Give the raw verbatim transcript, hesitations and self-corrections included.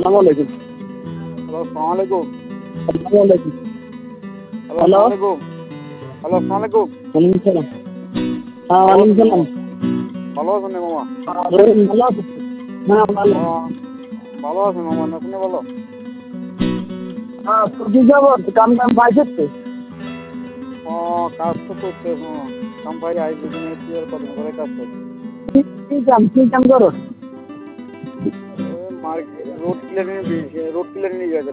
আসসালামু আলাইকুম। হ্যালো, আসসালামু আলাইকুম। আসসালামু আলাইকুম। Hello, hello. আসসালামু আলাইকুম। হ্যালো, আসসালামু আলাইকুম। ওয়ালাইকুম সালাম। হ্যাঁ, ভালো ওয়ালাইকুম আছেন সালাম। মামা? ভালো আছেন রে মামা? রহিম ভালো আছিস? হ্যাঁ, ভালো। ও, ভালো আছেন মামা? না শুনে বলো। হ্যাঁ, তো কি খবর? কাম টাম পাইছিস তো? ও, কাজ তো করতে মামা। কাম ভাই আই দুদিনে কি আর কদিন করে কাজ করছে। কি কি কাম কি কাম করো? Market road clearing road clearing